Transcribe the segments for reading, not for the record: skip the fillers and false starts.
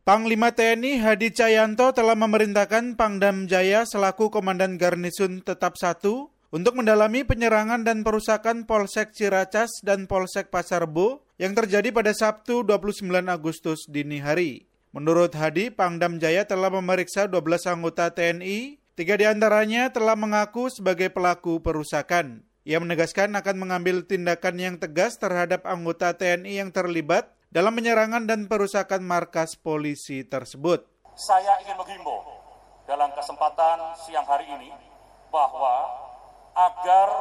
Panglima TNI Hadi Cahyanto telah memerintahkan Pangdam Jaya selaku Komandan Garnisun Tetap 1 untuk mendalami penyerangan dan perusakan Polsek Ciracas dan Polsek Pasar Rebo yang terjadi pada Sabtu 29 Agustus dini hari. Menurut Hadi, Pangdam Jaya telah memeriksa 12 anggota TNI, 3 diantaranya telah mengaku sebagai pelaku perusakan. Ia menegaskan akan mengambil tindakan yang tegas terhadap anggota TNI yang terlibat dalam penyerangan dan perusakan markas polisi tersebut. Saya ingin menghimbau dalam kesempatan siang hari ini bahwa agar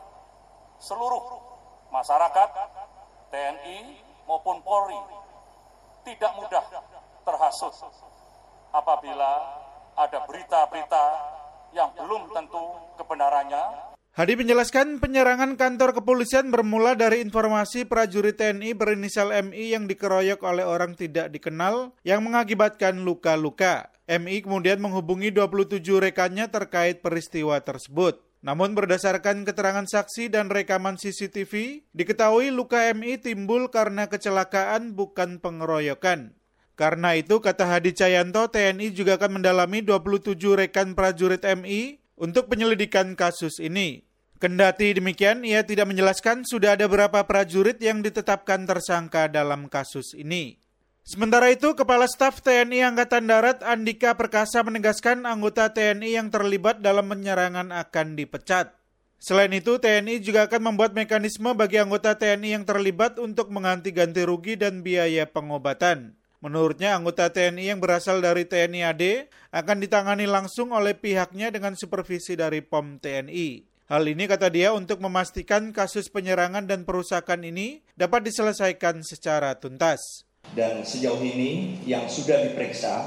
seluruh masyarakat, TNI maupun Polri tidak mudah terhasut apabila ada berita-berita yang belum tentu kebenarannya. Hadi menjelaskan penyerangan kantor kepolisian bermula dari informasi prajurit TNI berinisial MI yang dikeroyok oleh orang tidak dikenal yang mengakibatkan luka-luka. MI kemudian menghubungi 27 rekannya terkait peristiwa tersebut. Namun berdasarkan keterangan saksi dan rekaman CCTV, diketahui luka MI timbul karena kecelakaan bukan pengeroyokan. Karena itu, kata Hadi Cahyanto, TNI juga akan mendalami 27 rekan prajurit MI untuk penyelidikan kasus ini. Kendati demikian, ia tidak menjelaskan sudah ada berapa prajurit yang ditetapkan tersangka dalam kasus ini. Sementara itu, Kepala Staf TNI Angkatan Darat Andika Perkasa menegaskan anggota TNI yang terlibat dalam penyerangan akan dipecat. Selain itu, TNI juga akan membuat mekanisme bagi anggota TNI yang terlibat untuk mengganti-ganti rugi dan biaya pengobatan. Menurutnya, anggota TNI yang berasal dari TNI AD akan ditangani langsung oleh pihaknya dengan supervisi dari POM TNI. Hal ini, kata dia, untuk memastikan kasus penyerangan dan perusakan ini dapat diselesaikan secara tuntas. Dan sejauh ini yang sudah diperiksa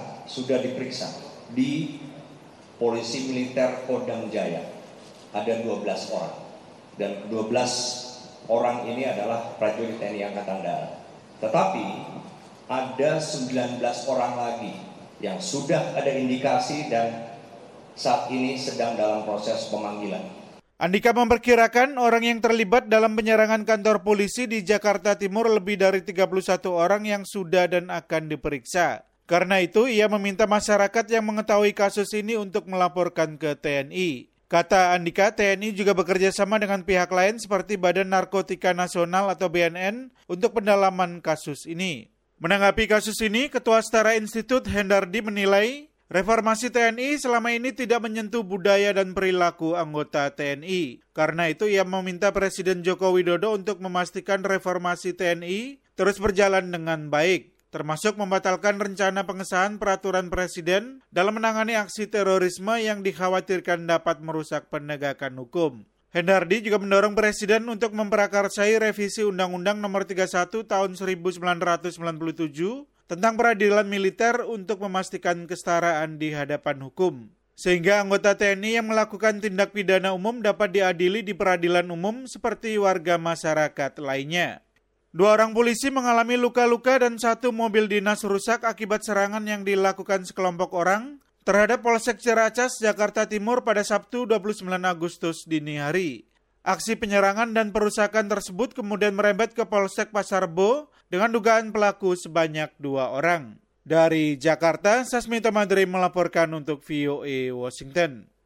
di Polisi Militer Kodam Jaya ada 12 orang. Dan 12 orang ini adalah prajurit TNI Angkatan Darat. Tetapi ada 19 orang lagi yang sudah ada indikasi dan saat ini sedang dalam proses pemanggilan. Andika memperkirakan orang yang terlibat dalam penyerangan kantor polisi di Jakarta Timur lebih dari 31 orang yang sudah dan akan diperiksa. Karena itu, ia meminta masyarakat yang mengetahui kasus ini untuk melaporkan ke TNI. Kata Andika, TNI juga bekerja sama dengan pihak lain seperti Badan Narkotika Nasional atau BNN untuk pendalaman kasus ini. Menanggapi kasus ini, Ketua Setara Institut Hendardi menilai reformasi TNI selama ini tidak menyentuh budaya dan perilaku anggota TNI. Karena itu ia meminta Presiden Joko Widodo untuk memastikan reformasi TNI terus berjalan dengan baik, termasuk membatalkan rencana pengesahan peraturan Presiden dalam menangani aksi terorisme yang dikhawatirkan dapat merusak penegakan hukum. Hendardi juga mendorong Presiden untuk memprakarsai revisi Undang-Undang Nomor 31 Tahun 1997 tentang peradilan militer untuk memastikan kesetaraan di hadapan hukum. Sehingga anggota TNI yang melakukan tindak pidana umum dapat diadili di peradilan umum seperti warga masyarakat lainnya. 2 orang polisi mengalami luka-luka dan 1 mobil dinas rusak akibat serangan yang dilakukan sekelompok orang terhadap Polsek Ciracas, Jakarta Timur pada Sabtu 29 Agustus dini hari. Aksi penyerangan dan perusakan tersebut kemudian merembet ke Polsek Pasar Rebo dengan dugaan pelaku sebanyak 2 orang. Dari Jakarta, Sasmito Madri melaporkan untuk VOA Washington.